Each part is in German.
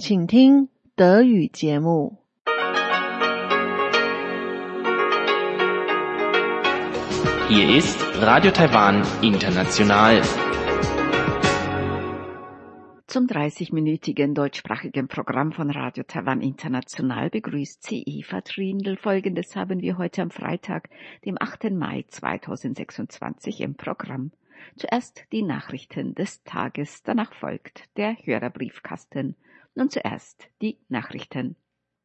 请听德语节目。 Hier ist Radio Taiwan International. Zum 30-minütigen deutschsprachigen Programm von Radio Taiwan International begrüßt sie Eva Trindl. Folgendes haben wir heute am Freitag, dem 8. Mai 2026 im Programm. Zuerst die Nachrichten des Tages, danach folgt der Hörerbriefkasten. Nun zuerst die Nachrichten.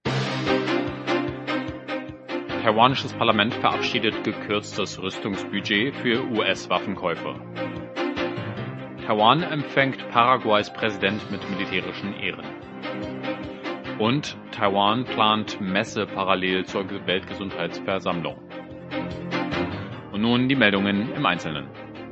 Taiwanisches Parlament verabschiedet gekürztes Rüstungsbudget für US-Waffenkäufe. Taiwan empfängt Paraguays Präsident mit militärischen Ehren. Und Taiwan plant Messe parallel zur Weltgesundheitsversammlung. Und nun die Meldungen im Einzelnen.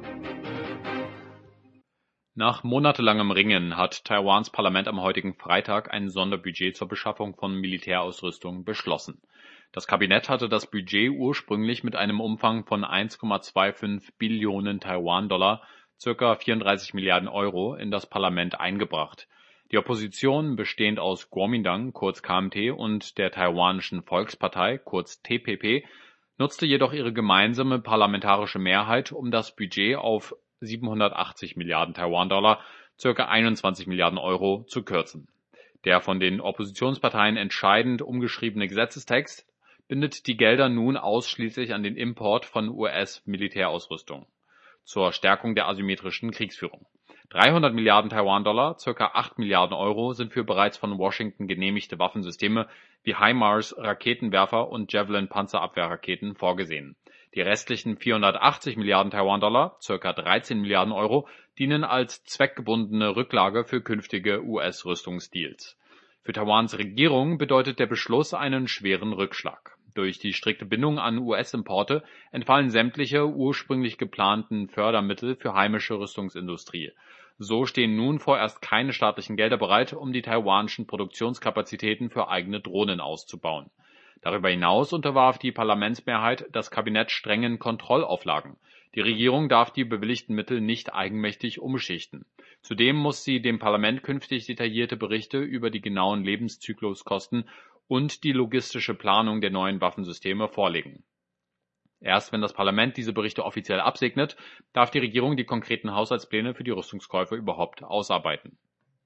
Nach monatelangem Ringen hat Taiwans Parlament am heutigen Freitag ein Sonderbudget zur Beschaffung von Militärausrüstung beschlossen. Das Kabinett hatte das Budget ursprünglich mit einem Umfang von 1,25 Billionen Taiwan-Dollar, ca. 34 Milliarden Euro, in das Parlament eingebracht. Die Opposition, bestehend aus Kuomintang, kurz KMT, und der Taiwanischen Volkspartei, kurz TPP, nutzte jedoch ihre gemeinsame parlamentarische Mehrheit, um das Budget auf 780 Milliarden Taiwan-Dollar, ca. 21 Milliarden Euro, zu kürzen. Der von den Oppositionsparteien entscheidend umgeschriebene Gesetzestext bindet die Gelder nun ausschließlich an den Import von US-Militärausrüstung zur Stärkung der asymmetrischen Kriegsführung. 300 Milliarden Taiwan-Dollar, ca. 8 Milliarden Euro, sind für bereits von Washington genehmigte Waffensysteme wie HIMARS-Raketenwerfer und Javelin-Panzerabwehrraketen vorgesehen. Die restlichen 480 Milliarden Taiwan-Dollar, ca. 13 Milliarden Euro, dienen als zweckgebundene Rücklage für künftige US-Rüstungsdeals. Für Taiwans Regierung bedeutet der Beschluss einen schweren Rückschlag. Durch die strikte Bindung an US-Importe entfallen sämtliche ursprünglich geplanten Fördermittel für heimische Rüstungsindustrie. So stehen nun vorerst keine staatlichen Gelder bereit, um die taiwanischen Produktionskapazitäten für eigene Drohnen auszubauen. Darüber hinaus unterwarf die Parlamentsmehrheit das Kabinett strengen Kontrollauflagen. Die Regierung darf die bewilligten Mittel nicht eigenmächtig umschichten. Zudem muss sie dem Parlament künftig detaillierte Berichte über die genauen Lebenszykluskosten und die logistische Planung der neuen Waffensysteme vorlegen. Erst wenn das Parlament diese Berichte offiziell absegnet, darf die Regierung die konkreten Haushaltspläne für die Rüstungskäufe überhaupt ausarbeiten.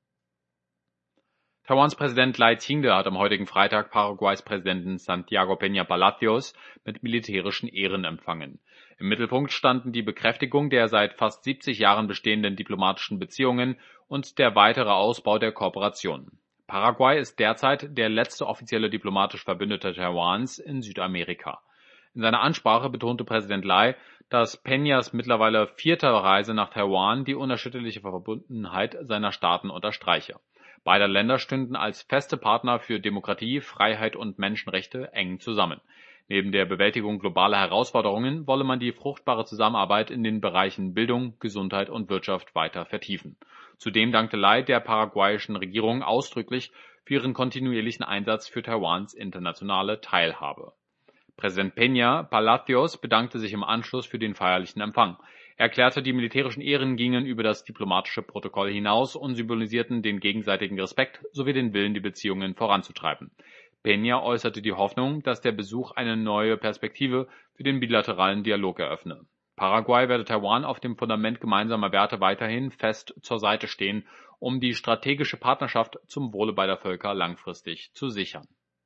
Taiwans Präsident Lai Ching-te hat am heutigen Freitag Paraguays Präsidenten Santiago Peña Palacios mit militärischen Ehren empfangen. Im Mittelpunkt standen die Bekräftigung der seit fast 70 Jahren bestehenden diplomatischen Beziehungen und der weitere Ausbau der Kooperation. Paraguay ist derzeit der letzte offizielle diplomatische Verbündete Taiwans in Südamerika. In seiner Ansprache betonte Präsident Lai, dass Peñas mittlerweile 4. Reise nach Taiwan die unerschütterliche Verbundenheit seiner Staaten unterstreiche. Beide Länder stünden als feste Partner für Demokratie, Freiheit und Menschenrechte eng zusammen. Neben der Bewältigung globaler Herausforderungen wolle man die fruchtbare Zusammenarbeit in den Bereichen Bildung, Gesundheit und Wirtschaft weiter vertiefen. Zudem dankte Lai der paraguayischen Regierung ausdrücklich für ihren kontinuierlichen Einsatz für Taiwans internationale Teilhabe. Präsident Peña Palacios bedankte sich im Anschluss für den feierlichen Empfang. Er erklärte, die militärischen Ehren gingen über das diplomatische Protokoll hinaus und symbolisierten den gegenseitigen Respekt sowie den Willen, die Beziehungen voranzutreiben. Peña äußerte die Hoffnung, dass der Besuch eine neue Perspektive für den bilateralen Dialog eröffne. Paraguay werde Taiwan auf dem Fundament gemeinsamer Werte weiterhin fest zur Seite stehen, um die strategische Partnerschaft zum Wohle beider Völker langfristig zu sichern.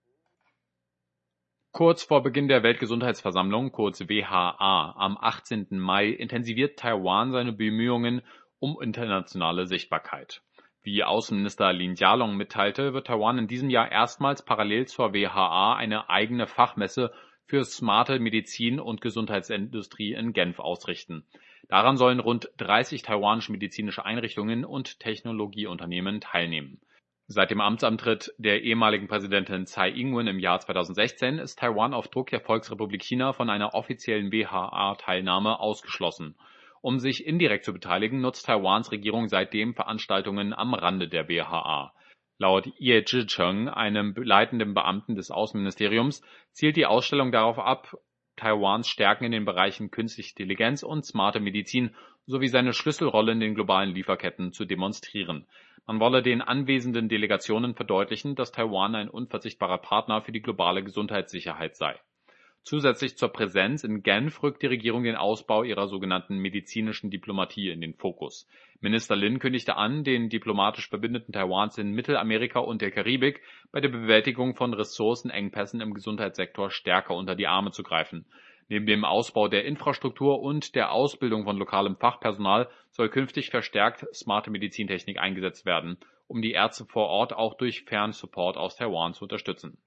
Kurz vor Beginn der Weltgesundheitsversammlung, kurz WHA, am 18. Mai intensiviert Taiwan seine Bemühungen um internationale Sichtbarkeit. Wie Außenminister Lin Jialong mitteilte, wird Taiwan in diesem Jahr erstmals parallel zur WHA eine eigene Fachmesse für smarte Medizin und Gesundheitsindustrie in Genf ausrichten. Daran sollen rund 30 taiwanische medizinische Einrichtungen und Technologieunternehmen teilnehmen. Seit dem Amtsantritt der ehemaligen Präsidentin Tsai Ing-wen im Jahr 2016 ist Taiwan auf Druck der Volksrepublik China von einer offiziellen WHA-Teilnahme ausgeschlossen. Um sich indirekt zu beteiligen, nutzt Taiwans Regierung seitdem Veranstaltungen am Rande der WHA. Laut Ye Zhicheng, einem leitenden Beamten des Außenministeriums, zielt die Ausstellung darauf ab, Taiwans Stärken in den Bereichen künstliche Intelligenz und smarte Medizin sowie seine Schlüsselrolle in den globalen Lieferketten zu demonstrieren. Man wolle den anwesenden Delegationen verdeutlichen, dass Taiwan ein unverzichtbarer Partner für die globale Gesundheitssicherheit sei. Zusätzlich zur Präsenz in Genf rückt die Regierung den Ausbau ihrer sogenannten medizinischen Diplomatie in den Fokus. Minister Lin kündigte an, den diplomatisch Verbündeten Taiwans in Mittelamerika und der Karibik bei der Bewältigung von Ressourcenengpässen im Gesundheitssektor stärker unter die Arme zu greifen. Neben dem Ausbau der Infrastruktur und der Ausbildung von lokalem Fachpersonal soll künftig verstärkt smarte Medizintechnik eingesetzt werden, um die Ärzte vor Ort auch durch Fernsupport aus Taiwan zu unterstützen.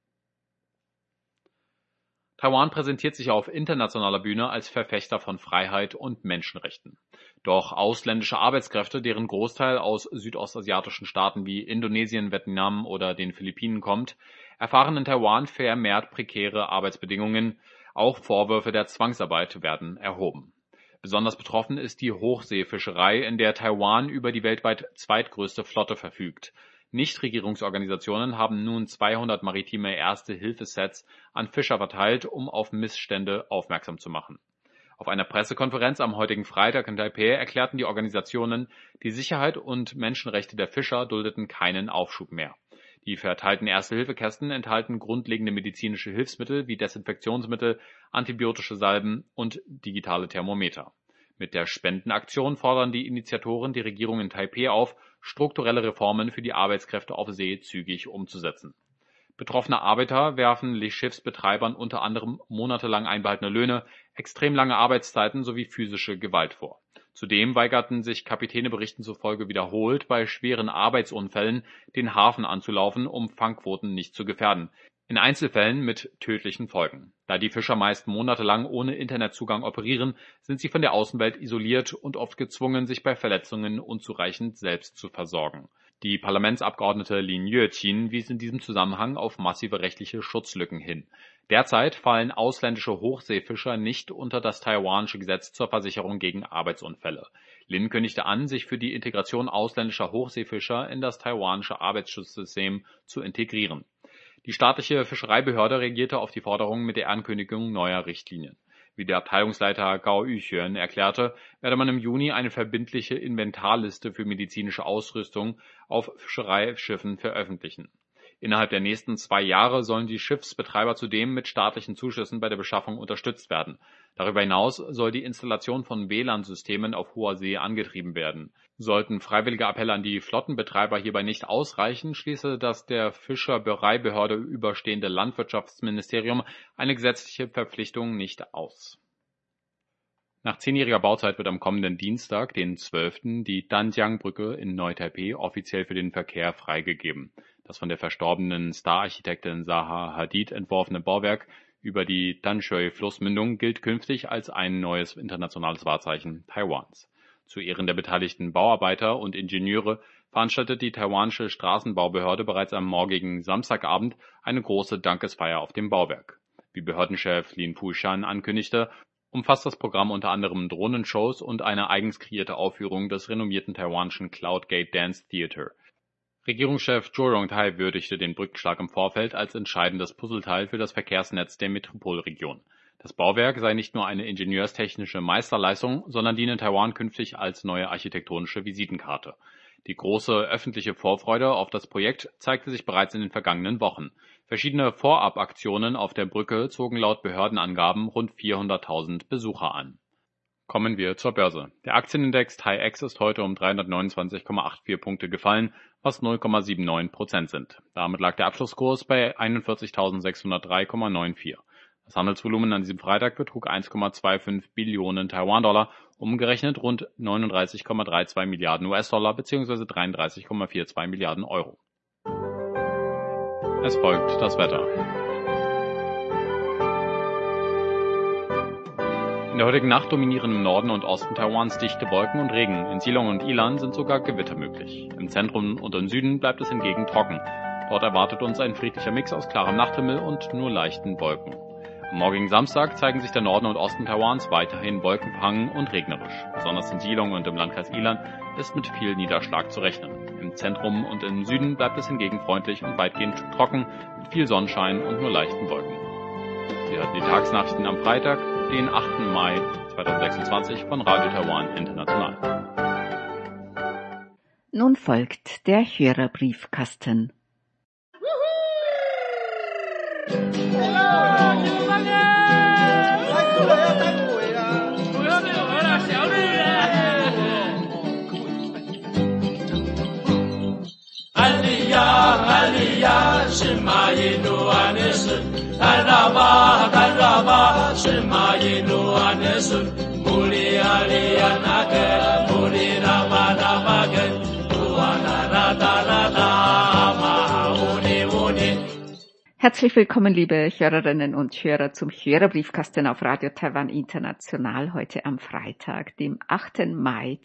Taiwan präsentiert sich auf internationaler Bühne als Verfechter von Freiheit und Menschenrechten. Doch ausländische Arbeitskräfte, deren Großteil aus südostasiatischen Staaten wie Indonesien, Vietnam oder den Philippinen kommt, erfahren in Taiwan vermehrt prekäre Arbeitsbedingungen. Auch Vorwürfe der Zwangsarbeit werden erhoben. Besonders betroffen ist die Hochseefischerei, in der Taiwan über die weltweit zweitgrößte Flotte verfügt. Nichtregierungsorganisationen haben nun 200 maritime Erste-Hilfe-Sets an Fischer verteilt, um auf Missstände aufmerksam zu machen. Auf einer Pressekonferenz am heutigen Freitag in Taipeh erklärten die Organisationen, die Sicherheit und Menschenrechte der Fischer duldeten keinen Aufschub mehr. Die verteilten Erste-Hilfe-Kästen enthalten grundlegende medizinische Hilfsmittel wie Desinfektionsmittel, antibiotische Salben und digitale Thermometer. Mit der Spendenaktion fordern die Initiatoren die Regierung in Taipeh auf, strukturelle Reformen für die Arbeitskräfte auf See zügig umzusetzen. Betroffene Arbeiter werfen Schiffsbetreibern unter anderem monatelang einbehaltene Löhne, extrem lange Arbeitszeiten sowie physische Gewalt vor. Zudem weigerten sich Kapitäne Berichten zufolge wiederholt, bei schweren Arbeitsunfällen den Hafen anzulaufen, um Fangquoten nicht zu gefährden. In Einzelfällen mit tödlichen Folgen. Da die Fischer meist monatelang ohne Internetzugang operieren, sind sie von der Außenwelt isoliert und oft gezwungen, sich bei Verletzungen unzureichend selbst zu versorgen. Die Parlamentsabgeordnete Lin Yueqin wies in diesem Zusammenhang auf massive rechtliche Schutzlücken hin. Derzeit fallen ausländische Hochseefischer nicht unter das taiwanische Gesetz zur Versicherung gegen Arbeitsunfälle. Lin kündigte an, sich für die Integration ausländischer Hochseefischer in das taiwanische Arbeitsschutzsystem zu integrieren. Die staatliche Fischereibehörde reagierte auf die Forderung mit der Ankündigung neuer Richtlinien. Wie der Abteilungsleiter Gao Yuxuan erklärte, werde man im Juni eine verbindliche Inventarliste für medizinische Ausrüstung auf Fischereischiffen veröffentlichen. Innerhalb der nächsten 2 Jahre sollen die Schiffsbetreiber zudem mit staatlichen Zuschüssen bei der Beschaffung unterstützt werden. Darüber hinaus soll die Installation von WLAN-Systemen auf hoher See angetrieben werden. Sollten freiwillige Appelle an die Flottenbetreiber hierbei nicht ausreichen, schließe das der Fischereibehörde überstehende Landwirtschaftsministerium eine gesetzliche Verpflichtung nicht aus. Nach 10-jähriger Bauzeit wird am kommenden Dienstag, den 12., die Danjiang-Brücke in Neu-Taipeh offiziell für den Verkehr freigegeben. Das von der verstorbenen Star-Architektin Zaha Hadid entworfene Bauwerk über die Danshui-Flussmündung gilt künftig als ein neues internationales Wahrzeichen Taiwans. Zu Ehren der beteiligten Bauarbeiter und Ingenieure veranstaltet die taiwanische Straßenbaubehörde bereits am morgigen Samstagabend eine große Dankesfeier auf dem Bauwerk. Wie Behördenchef Lin Fushan ankündigte, umfasst das Programm unter anderem Drohnenshows und eine eigens kreierte Aufführung des renommierten taiwanischen Cloud Gate Dance Theater. Regierungschef Zhou Rongtai würdigte den Brückenschlag im Vorfeld als entscheidendes Puzzleteil für das Verkehrsnetz der Metropolregion. Das Bauwerk sei nicht nur eine ingenieurstechnische Meisterleistung, sondern diene Taiwan künftig als neue architektonische Visitenkarte. Die große öffentliche Vorfreude auf das Projekt zeigte sich bereits in den vergangenen Wochen. Verschiedene Vorabaktionen auf der Brücke zogen laut Behördenangaben rund 400.000 Besucher an. Kommen wir zur Börse. Der Aktienindex TAIEX ist heute um 329,84 Punkte gefallen, was 0,79% sind. Damit lag der Abschlusskurs bei 41.603,94. Das Handelsvolumen an diesem Freitag betrug 1,25 Billionen Taiwan-Dollar, umgerechnet rund 39,32 Milliarden US-Dollar bzw. 33,42 Milliarden Euro. Es folgt das Wetter. In der heutigen Nacht dominieren im Norden und Osten Taiwans dichte Wolken und Regen. In Silong und Ilan sind sogar Gewitter möglich. Im Zentrum und im Süden bleibt es hingegen trocken. Dort erwartet uns ein friedlicher Mix aus klarem Nachthimmel und nur leichten Wolken. Am morgigen Samstag zeigen sich der Norden und Osten Taiwans weiterhin wolkenverhangen und regnerisch. Besonders in Silong und im Landkreis Ilan ist mit viel Niederschlag zu rechnen. Im Zentrum und im Süden bleibt es hingegen freundlich und weitgehend trocken mit viel Sonnenschein und nur leichten Wolken. Sie hatten die Tagesnachrichten am Freitag, den 8. Mai 2026 von Radio Taiwan International. Nun folgt der Hörerbriefkasten. Herzlich willkommen, liebe Hörerinnen und Hörer, zum Hörerbriefkasten auf Radio Taiwan International heute am Freitag, dem 8. Mai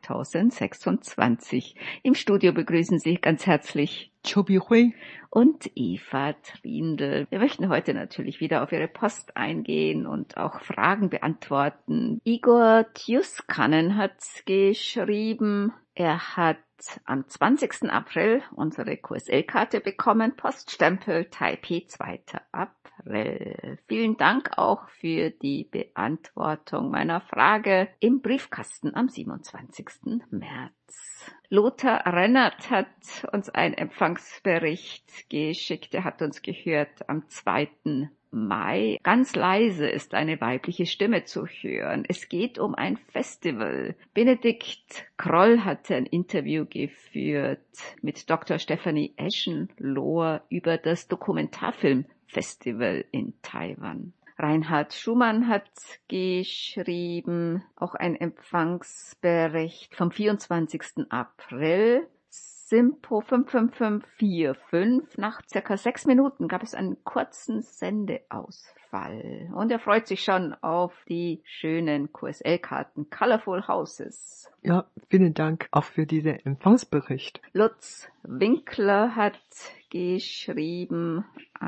2026. Im Studio begrüßen Sie ganz herzlich Chobi Hui und Eva Trindl. Wir möchten heute natürlich wieder auf Ihre Post eingehen und auch Fragen beantworten. Igor Tjuskanen hat geschrieben, er hat am 20. April unsere QSL-Karte bekommen, Poststempel Taipei 2. April. Vielen Dank auch für die Beantwortung meiner Frage im Briefkasten am 27. März. Lothar Rennert hat uns einen Empfangsbericht geschickt. Er hat uns gehört am 2. Mai. Ganz leise ist eine weibliche Stimme zu hören. Es geht um ein Festival. Benedikt Kroll hat ein Interview geführt mit Dr. Stephanie Eschenlohr über das Dokumentarfilmfestival in Taiwan. Reinhard Schumann hat geschrieben, auch ein Empfangsbericht vom 24. April. Simpo 55545. Nach circa 6 Minuten gab es einen kurzen Sendeausfall. Und er freut sich schon auf die schönen QSL-Karten. Colorful Houses. Ja, vielen Dank auch für diesen Empfangsbericht. Lutz Winkler hat geschrieben,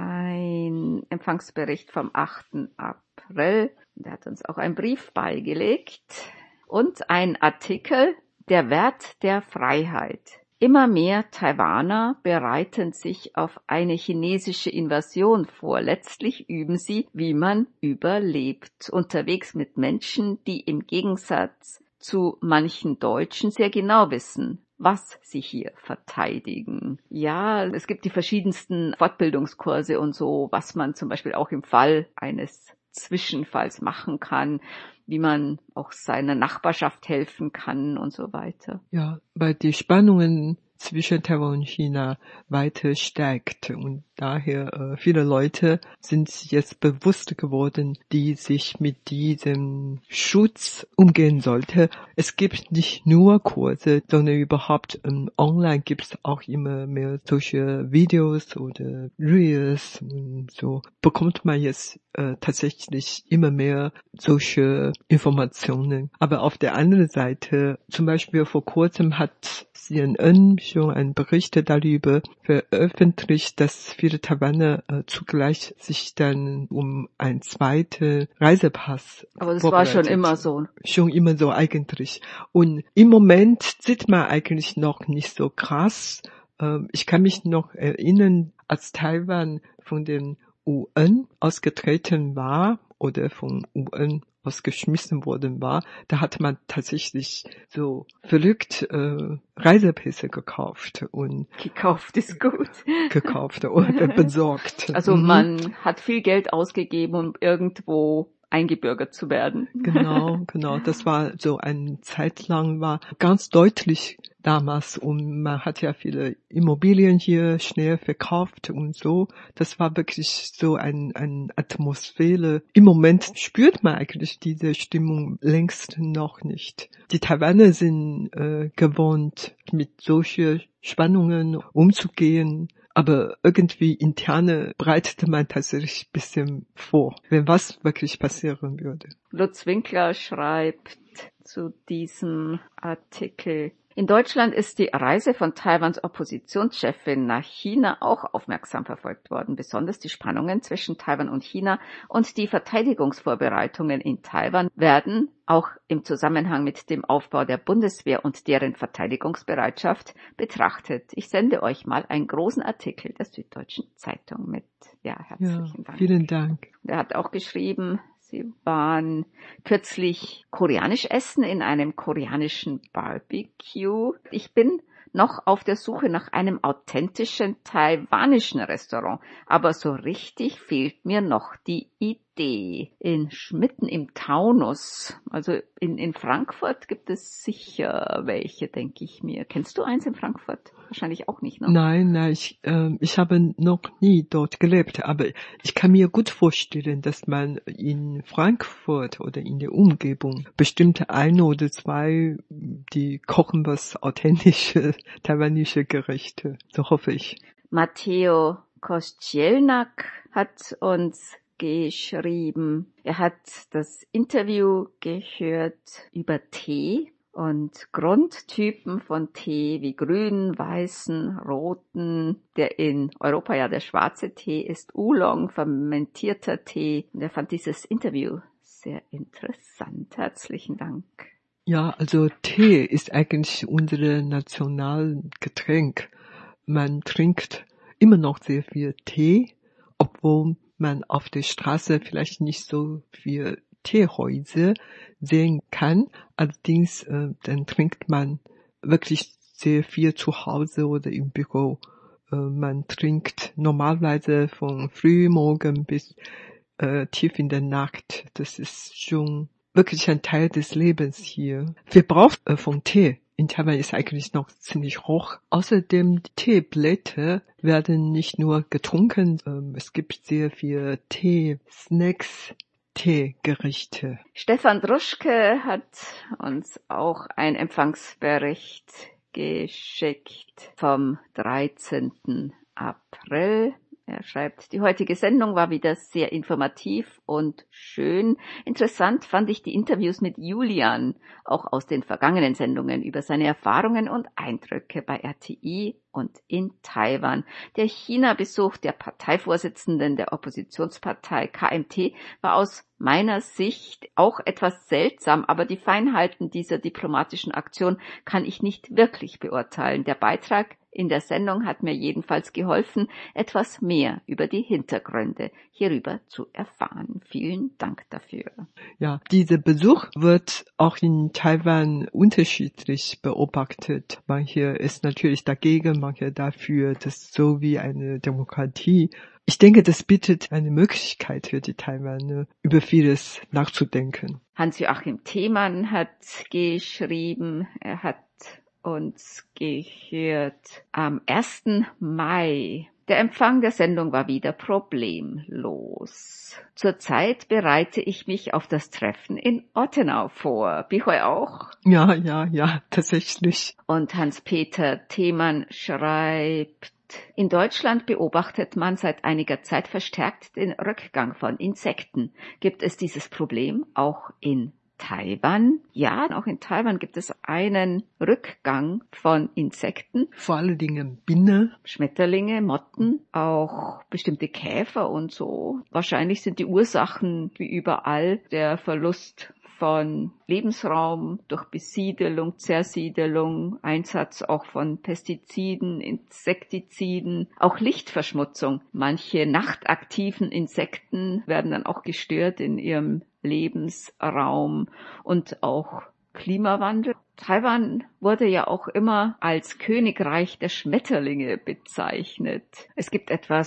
ein Empfangsbericht vom 8. April. Er hat uns auch einen Brief beigelegt und ein Artikel, der Wert der Freiheit. Immer mehr Taiwaner bereiten sich auf eine chinesische Invasion vor. Letztlich üben sie, wie man überlebt. Unterwegs mit Menschen, die im Gegensatz zu manchen Deutschen sehr genau wissen, was sie hier verteidigen. Ja, es gibt die verschiedensten Fortbildungskurse und so, was man zum Beispiel auch im Fall eines Zwischenfalls machen kann, wie man auch seiner Nachbarschaft helfen kann und so weiter. Ja, weil die Spannungen zwischen Taiwan und China weiter steigt und daher viele Leute sind jetzt bewusst geworden, die sich mit diesem Schutz umgehen sollte. Es gibt nicht nur Kurse, sondern überhaupt online gibt es auch immer mehr solche Videos oder Reels und so bekommt man jetzt tatsächlich immer mehr solche Informationen. Aber auf der anderen Seite, zum Beispiel vor kurzem hat CNN schon einen Bericht darüber veröffentlicht, dass viele Taiwaner zugleich sich dann um einen zweiten Reisepass Aber das war schon immer so. Schon immer so eigentlich. Und im Moment sieht man eigentlich noch nicht so krass. Ich kann mich noch erinnern, als Taiwan von den UN ausgetreten war oder von UN ausgeschmissen worden war, da hat man tatsächlich so verrückt Reisepässe gekauft und gekauft ist gut. Gekauft oder besorgt. Also man hat viel Geld ausgegeben, um irgendwo eingebürgert zu werden. Genau. Das war so eine Zeit lang, war ganz deutlich damals und man hat ja viele Immobilien hier schnell verkauft und so. Das war wirklich so eine Atmosphäre. Im Moment spürt man eigentlich diese Stimmung längst noch nicht. Die Taiwaner sind gewohnt, mit solchen Spannungen umzugehen. Aber irgendwie interne bereitet man tatsächlich ein bisschen vor, wenn was wirklich passieren würde. Lutz Winkler schreibt zu diesem Artikel: In Deutschland ist die Reise von Taiwans Oppositionschefin nach China auch aufmerksam verfolgt worden. Besonders die Spannungen zwischen Taiwan und China und die Verteidigungsvorbereitungen in Taiwan werden auch im Zusammenhang mit dem Aufbau der Bundeswehr und deren Verteidigungsbereitschaft betrachtet. Ich sende euch mal einen großen Artikel der Süddeutschen Zeitung mit. Ja, herzlichen Dank. Vielen Dank. Er hat auch geschrieben, Sie waren kürzlich koreanisch essen in einem koreanischen Barbecue. Ich bin noch auf der Suche nach einem authentischen taiwanischen Restaurant, aber so richtig fehlt mir noch die Idee. Mitten im Taunus, also in Frankfurt gibt es sicher welche, denke ich mir. Kennst du eins in Frankfurt? Wahrscheinlich auch nicht, ne? Nein, ich habe noch nie dort gelebt, aber ich kann mir gut vorstellen, dass man in Frankfurt oder in der Umgebung bestimmte ein oder zwei, die kochen was authentische taiwanische Gerichte. So hoffe ich. Matteo Kościelnak hat uns geschrieben. Er hat das Interview gehört über Tee und Grundtypen von Tee wie grünen, weißen, roten. Der in Europa ja der schwarze Tee ist Oolong, fermentierter Tee. Und er fand dieses Interview sehr interessant. Herzlichen Dank. Ja, also Tee ist eigentlich unser Nationalgetränk. Man trinkt immer noch sehr viel Tee, obwohl man auf der Straße vielleicht nicht so viel Teehäuser sehen kann. Allerdings dann trinkt man wirklich sehr viel zu Hause oder im Büro. Man trinkt normalerweise von frühmorgen bis tief in der Nacht. Das ist schon wirklich ein Teil des Lebens hier. Wir brauchen von Tee. In Taiwan ist eigentlich noch ziemlich hoch. Außerdem, Teeblätter werden nicht nur getrunken, es gibt sehr viel Tee-Snacks, Teegerichte. Stefan Druschke hat uns auch einen Empfangsbericht geschickt vom 13. April. Er schreibt, die heutige Sendung war wieder sehr informativ und schön. Interessant fand ich die Interviews mit Julian, auch aus den vergangenen Sendungen, über seine Erfahrungen und Eindrücke bei RTI und in Taiwan. Der China-Besuch der Parteivorsitzenden der Oppositionspartei KMT war aus meiner Sicht auch etwas seltsam, aber die Feinheiten dieser diplomatischen Aktion kann ich nicht wirklich beurteilen. Der Beitrag in der Sendung hat mir jedenfalls geholfen, etwas mehr über die Hintergründe hierüber zu erfahren. Vielen Dank dafür. Ja, dieser Besuch wird auch in Taiwan unterschiedlich beobachtet. Manche ist natürlich dagegen, manche dafür, das ist so wie eine Demokratie. Ich denke, das bietet eine Möglichkeit für die Taiwaner, über vieles nachzudenken. Hans-Joachim Themann hat geschrieben, er hat uns gehört am 1. Mai. Der Empfang der Sendung war wieder problemlos. Zurzeit bereite ich mich auf das Treffen in Ottenau vor. Bichoy auch? Ja, tatsächlich. Und Hans-Peter Themann schreibt, in Deutschland beobachtet man seit einiger Zeit verstärkt den Rückgang von Insekten. Gibt es dieses Problem auch in Taiwan? Ja, auch in Taiwan gibt es einen Rückgang von Insekten. Vor allen Dingen Bienen, Schmetterlinge, Motten, auch bestimmte Käfer und so. Wahrscheinlich sind die Ursachen wie überall der Verlust von Lebensraum durch Besiedelung, Zersiedelung, Einsatz auch von Pestiziden, Insektiziden, auch Lichtverschmutzung. Manche nachtaktiven Insekten werden dann auch gestört in ihrem Lebensraum und auch Klimawandel. Taiwan wurde ja auch immer als Königreich der Schmetterlinge bezeichnet. Es gibt etwa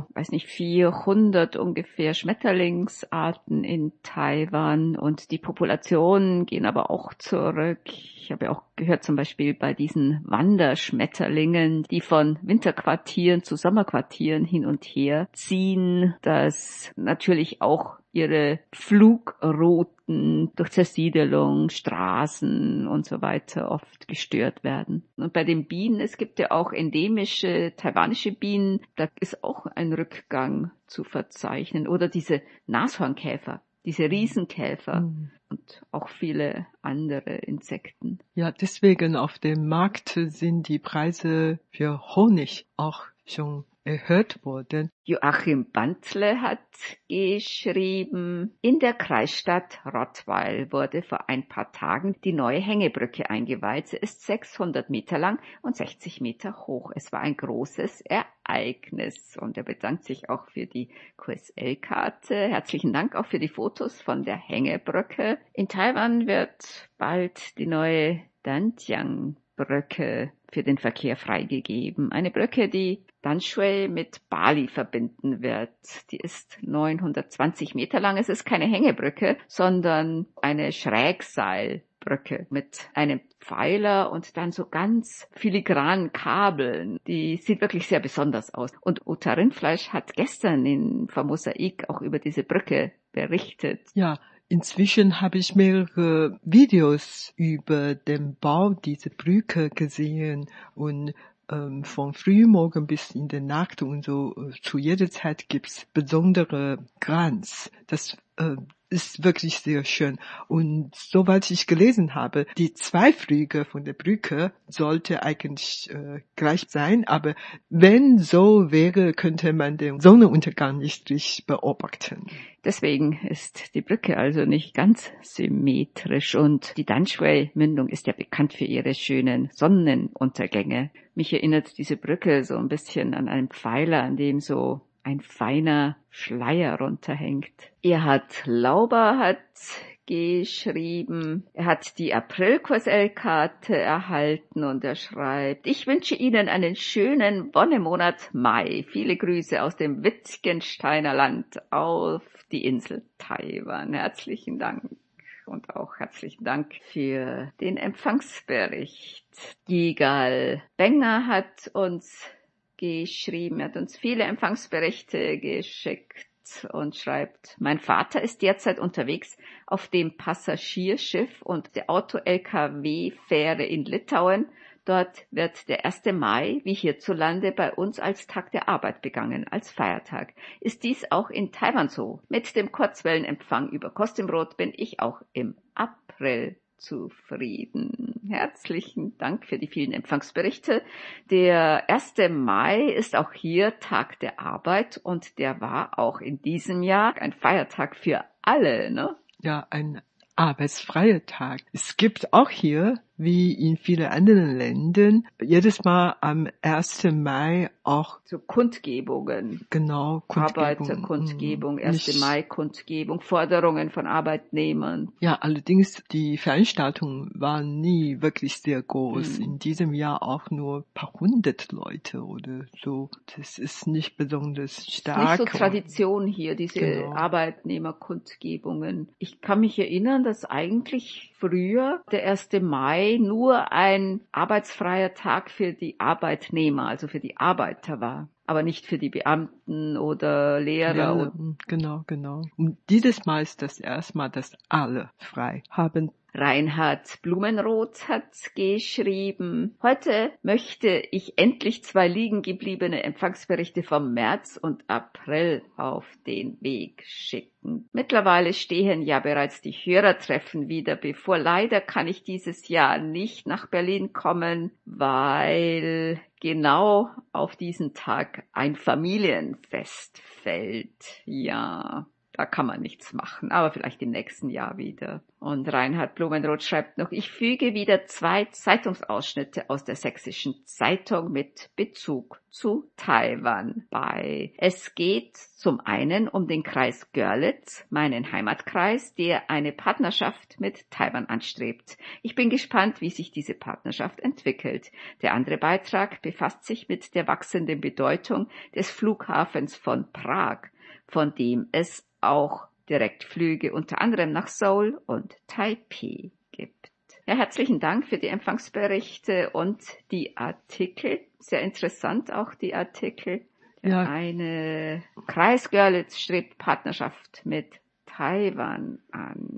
400 ungefähr Schmetterlingsarten in Taiwan und die Populationen gehen aber auch zurück. Ich habe ja auch gehört, zum Beispiel bei diesen Wanderschmetterlingen, die von Winterquartieren zu Sommerquartieren hin und her ziehen, dass natürlich auch ihre Flugrouten durch Zersiedelung, Straßen und so weiter oft gestört werden. Und bei den Bienen, es gibt ja auch endemische taiwanische Bienen, da ist auch ein Rückgang zu verzeichnen. Oder diese Nashornkäfer, diese Riesenkäfer. und auch viele andere Insekten. Ja, deswegen auf dem Markt sind die Preise für Honig auch schon erhöht worden. Joachim Bantle hat geschrieben, in der Kreisstadt Rottweil wurde vor ein paar Tagen die neue Hängebrücke eingeweiht. Sie ist 600 Meter lang und 60 Meter hoch. Es war ein großes Ereignis und er bedankt sich auch für die QSL-Karte. Herzlichen Dank auch für die Fotos von der Hängebrücke. In Taiwan wird bald die neue Danjiang-Brücke für den Verkehr freigegeben. Eine Brücke, die Danshui mit Bali verbinden wird. Die ist 920 Meter lang. Es ist keine Hängebrücke, sondern eine Schrägseilbrücke mit einem Pfeiler und dann so ganz filigranen Kabeln. Die sieht wirklich sehr besonders aus. Und Uta Rindfleisch hat gestern in Formosaik auch über diese Brücke berichtet. Ja, inzwischen habe ich mehrere Videos über den Bau dieser Brücke gesehen und von Frühmorgen bis in der Nacht und so zu jeder Zeit gibt's besondere Glanz. Das ist wirklich sehr schön. Und soweit ich gelesen habe, die zwei Flüge von der Brücke sollte eigentlich gleich sein, aber wenn so wäre, könnte man den Sonnenuntergang nicht richtig beobachten. Deswegen ist die Brücke also nicht ganz symmetrisch und die Danshui-Mündung ist ja bekannt für ihre schönen Sonnenuntergänge. Mich erinnert diese Brücke so ein bisschen an einen Pfeiler, an dem so ein feiner Schleier runterhängt. Erhard Lauber hat geschrieben, er hat die April-QSL-Karte erhalten und er schreibt, ich wünsche Ihnen einen schönen Wonnemonat Mai. Viele Grüße aus dem Wittgensteiner Land auf die Insel Taiwan. Herzlichen Dank. Und auch herzlichen Dank für den Empfangsbericht. Gigal Benger hat uns geschrieben, hat uns viele Empfangsberichte geschickt und schreibt, mein Vater ist derzeit unterwegs auf dem Passagierschiff und der Auto-LKW-Fähre in Litauen. Dort wird der 1. Mai, wie hierzulande, bei uns als Tag der Arbeit begangen, als Feiertag. Ist dies auch in Taiwan so? Mit dem Kurzwellenempfang über Kostimrot bin ich auch im April zufrieden. Herzlichen Dank für die vielen Empfangsberichte. Der 1. Mai ist auch hier Tag der Arbeit und der war auch in diesem Jahr ein Feiertag für alle, ne? Ja, ein arbeitsfreier Tag. Es gibt auch hier, wie in vielen anderen Ländern, jedes Mal am 1. Mai auch so Kundgebungen. Genau, Arbeiterkundgebung, 1. Mai-Kundgebung, Forderungen von Arbeitnehmern. Ja, allerdings die Veranstaltung war nie wirklich sehr groß. In diesem Jahr auch nur ein paar hundert Leute oder so. Das ist nicht besonders stark. Nicht so Tradition hier, diese Arbeitnehmerkundgebungen. Ich kann mich erinnern, dass eigentlich früher der 1. Mai nur ein arbeitsfreier Tag für die Arbeitnehmer, also für die Arbeiter war, aber nicht für die Beamten oder Lehrer. Ja, genau. Und dieses Mal ist das erste Mal, dass alle frei haben. Reinhard Blumenroth hat geschrieben, heute möchte ich endlich 2 liegen gebliebene Empfangsberichte vom März und April auf den Weg schicken. Mittlerweile stehen ja bereits die Hörertreffen wieder bevor. Leider kann ich dieses Jahr nicht nach Berlin kommen, weil genau auf diesen Tag ein Familienfest fällt. Ja. Da kann man nichts machen, aber vielleicht im nächsten Jahr wieder. Und Reinhard Blumenroth schreibt noch, ich füge wieder 2 Zeitungsausschnitte aus der Sächsischen Zeitung mit Bezug zu Taiwan bei. Es geht zum einen um den Kreis Görlitz, meinen Heimatkreis, der eine Partnerschaft mit Taiwan anstrebt. Ich bin gespannt, wie sich diese Partnerschaft entwickelt. Der andere Beitrag befasst sich mit der wachsenden Bedeutung des Flughafens von Prag, von dem es auch Direktflüge unter anderem nach Seoul und Taipei gibt. Ja, herzlichen Dank für die Empfangsberichte und die Artikel. Sehr interessant auch die Artikel. Ja. Eine Kreis Görlitz strebt Partnerschaft mit Taiwan an.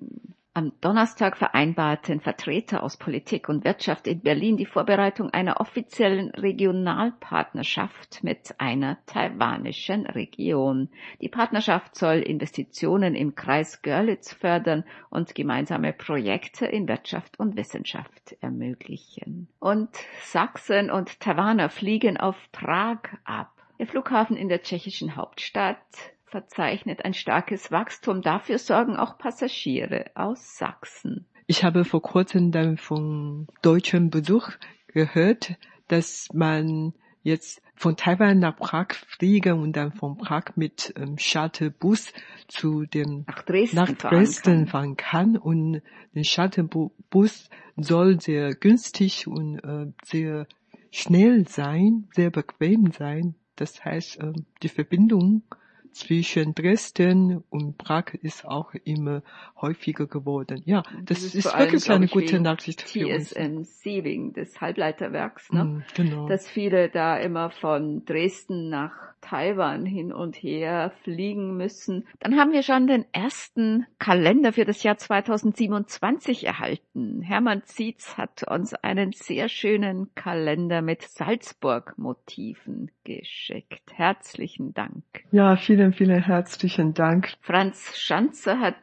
Am Donnerstag vereinbarten Vertreter aus Politik und Wirtschaft in Berlin die Vorbereitung einer offiziellen Regionalpartnerschaft mit einer taiwanischen Region. Die Partnerschaft soll Investitionen im Kreis Görlitz fördern und gemeinsame Projekte in Wirtschaft und Wissenschaft ermöglichen. Und Sachsen und Taiwaner fliegen auf Prag ab. Der Flughafen in der tschechischen Hauptstadt verzeichnet ein starkes Wachstum. Dafür sorgen auch Passagiere aus Sachsen. Ich habe vor kurzem dann von deutschem Besuch gehört, dass man jetzt von Taiwan nach Prag fliegen und dann von Prag mit Shuttlebus nach Dresden fahren kann. Und der Shuttlebus soll sehr günstig und sehr schnell sein, sehr bequem sein. Das heißt, die Verbindung zwischen Dresden und Prag ist auch immer häufiger geworden. Ja, das ist wirklich eine gute Nachricht für uns. TSMC wegen des Halbleiterwerks, ne? Genau. Dass viele da immer von Dresden nach Taiwan hin und her fliegen müssen. Dann haben wir schon den ersten Kalender für das Jahr 2027 erhalten. Hermann Zietz hat uns einen sehr schönen Kalender mit Salzburg-Motiven geschickt. Herzlichen Dank. Ja, vielen, vielen herzlichen Dank. Franz Schanzer hat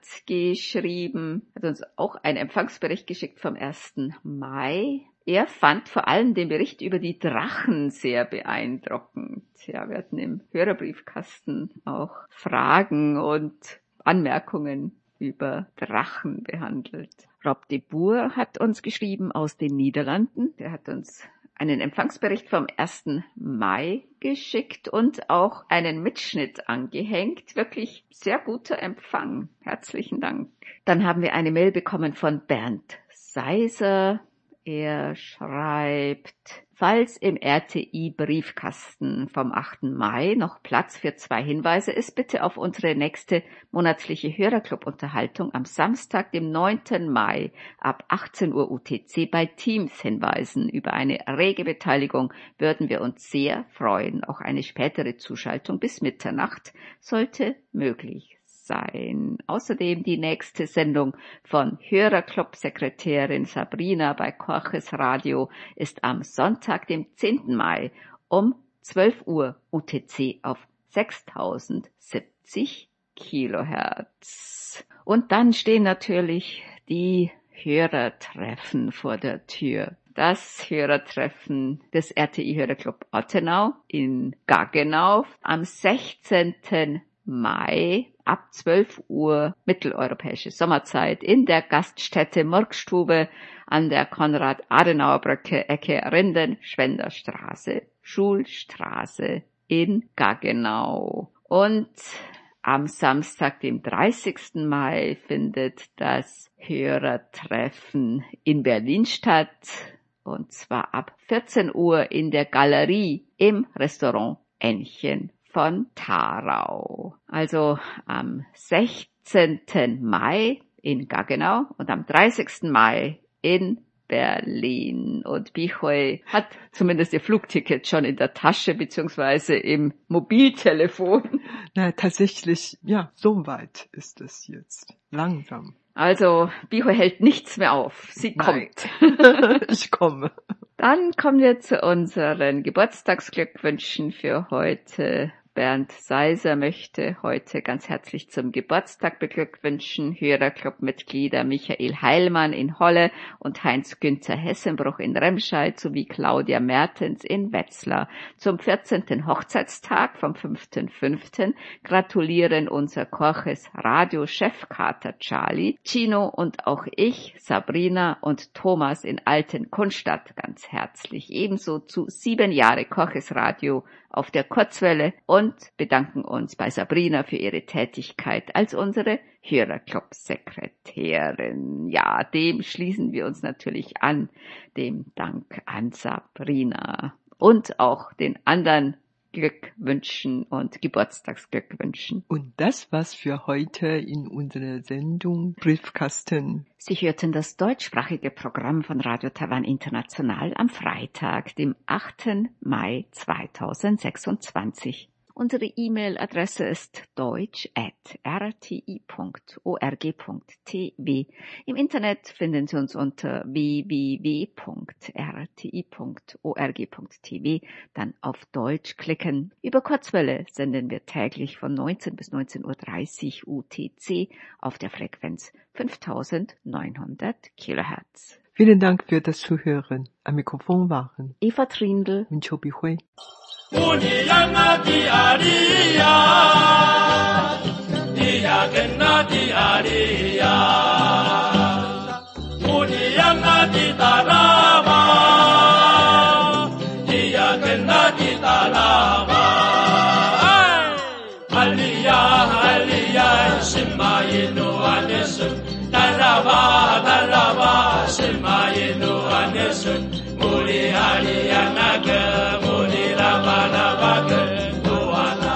uns auch einen Empfangsbericht geschickt vom 1. Mai. Er fand vor allem den Bericht über die Drachen sehr beeindruckend. Ja, wir hatten im Hörerbriefkasten auch Fragen und Anmerkungen über Drachen behandelt. Rob de Boer hat uns geschrieben aus den Niederlanden. Der hat uns einen Empfangsbericht vom 1. Mai geschickt und auch einen Mitschnitt angehängt. Wirklich sehr guter Empfang. Herzlichen Dank. Dann haben wir eine Mail bekommen von Bernd Seiser. Er schreibt, falls im RTI-Briefkasten vom 8. Mai noch Platz für 2 Hinweise ist, bitte auf unsere nächste monatliche Hörerclub-Unterhaltung am Samstag, dem 9. Mai ab 18 Uhr UTC bei Teams hinweisen. Über eine rege Beteiligung würden wir uns sehr freuen. Auch eine spätere Zuschaltung bis Mitternacht sollte möglich sein. Außerdem die nächste Sendung von Hörerclub-Sekretärin Sabrina bei Korches Radio ist am Sonntag, dem 10. Mai um 12 Uhr UTC auf 6070 Kilohertz. Und dann stehen natürlich die Hörertreffen vor der Tür. Das Hörertreffen des RTI Hörerclub Ottenau in Gaggenau am 16. Mai ab 12 Uhr mitteleuropäische Sommerzeit in der Gaststätte Murkstube an der Konrad-Adenauer-Brücke, Ecke Rinden-Schwenderstraße, Schulstraße in Gaggenau. Und am Samstag, dem 30. Mai, findet das Hörertreffen in Berlin statt, und zwar ab 14 Uhr in der Galerie im Restaurant Ännchen von Tharau. Also am 16. Mai in Gaggenau und am 30. Mai in Berlin. Und Bichoy hat zumindest ihr Flugticket schon in der Tasche beziehungsweise im Mobiltelefon. Na, tatsächlich, ja, so weit ist es jetzt. Langsam. Also Bichoy hält nichts mehr auf. Sie kommt. Ich komme. Dann kommen wir zu unseren Geburtstagsglückwünschen für heute. Bernd Seiser möchte heute ganz herzlich zum Geburtstag beglückwünschen Hörerclub-Mitglieder Michael Heilmann in Holle und Heinz-Günther Hessenbruch in Remscheid sowie Claudia Mertens in Wetzlar. Zum 14. Hochzeitstag vom 5.5. gratulieren unser Korches Radio-Chefkater Charlie, Chino und auch ich, Sabrina und Thomas in Altenkundstadt ganz herzlich. Ebenso zu 7 Jahre Korches Radio auf der Kurzwelle und bedanken uns bei Sabrina für ihre Tätigkeit als unsere Hörerclub-Sekretärin. Ja, dem schließen wir uns natürlich an, dem Dank an Sabrina und auch den anderen Glückwünschen und Geburtstagsglückwünschen. Und das war's für heute in unserer Sendung Briefkasten. Sie hörten das deutschsprachige Programm von Radio Taiwan International am Freitag, dem 8. Mai 2026. Unsere E-Mail-Adresse ist deutsch@rti.org.tv. Im Internet finden Sie uns unter www.rti.org.tv, dann auf Deutsch klicken. Über Kurzwelle senden wir täglich von 19 bis 19:30 Uhr UTC auf der Frequenz 5900 Kilohertz. Vielen Dank für das Zuhören. Am Mikrofon waren Eva Trindl und Chobi Hui. Di